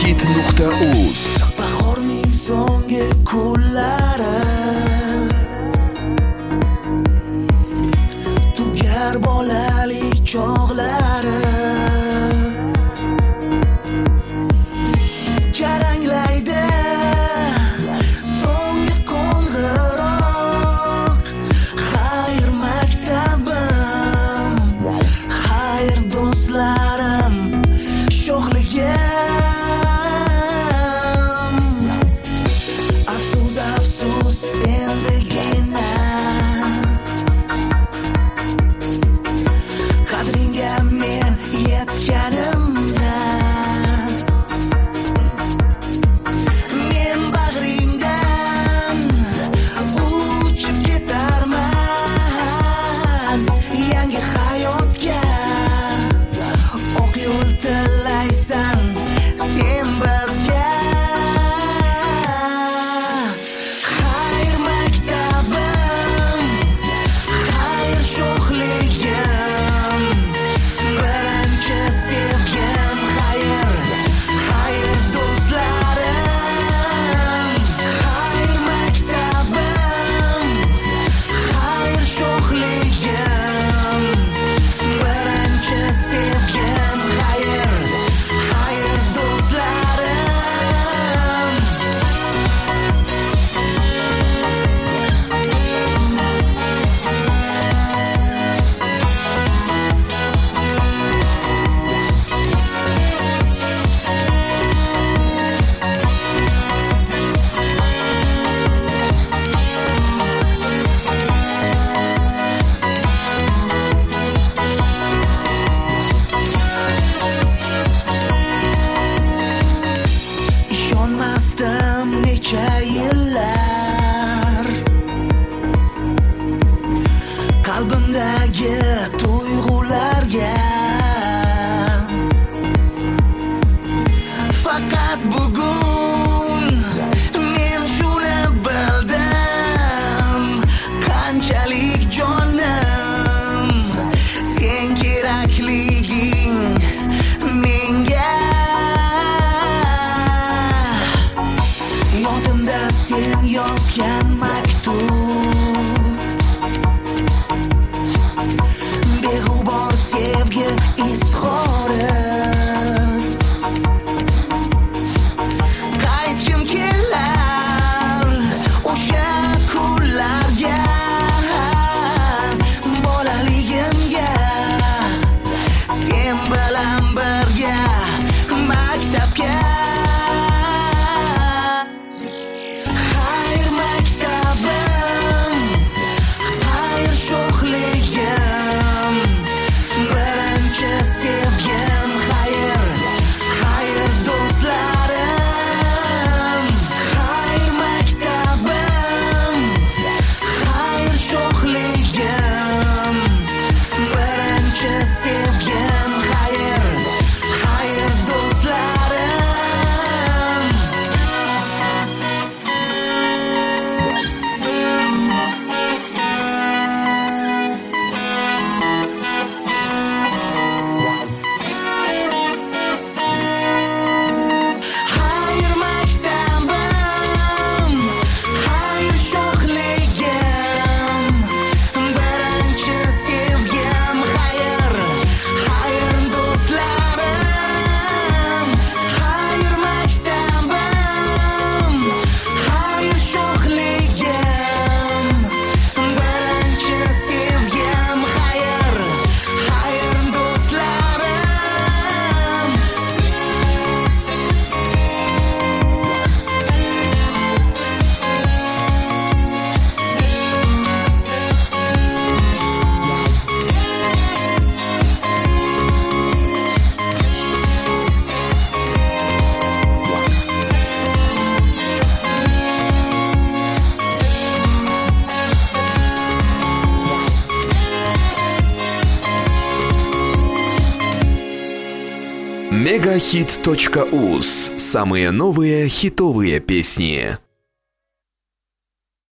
megahit.uz. Bahorning so'nggi kunlari, tugar bolalik chog'lari, jaranglaydi so'nggi qo'ng'iroq. Xayr maktabim, xayr do'stlarim, sho'xligim. Afsus endigina qadringga men yetganimda, men bag'ringdan uchib ketarman yangi hayotga. Oq yo'l tilaysan sen bizga. Xayr maktabim, xayr sho'xligim, birinchi sevgim, xayr, xayr do'stlarim. Xayr maktabim, xayr sho'xligim, birinchi sevgim, xayr, xayr do'stlarim. Ishonmasdim necha yillar qalbimdagi tuyg'ularga. Faqat bugun men shuni bildim, qanchalik jonim sen kerakliging menga. Yodimda sen yozgan maktub, beg'ubor sevgi izhori. Qaytgim kelar o'sha kunlarga, bolaligimga, sen bilan birga maktabga. Xayr maktabim, xayr sho'xligim, birinchi sevgim, xayr, xayr do'stlarim. Xayr maktabim, xayr sho'xligim, birinchi sevgim, xayr, xayr do'stlarim. Xayr maktabim, xayr sho'xligim, birinchi sevgim, xayr, xayr do'stlarim. Xayr maktabim, xayr sho'xligim, birinchi sevgim, xayr, xayr do'stlarim. megahit.uz. Самые новые хитовые песни.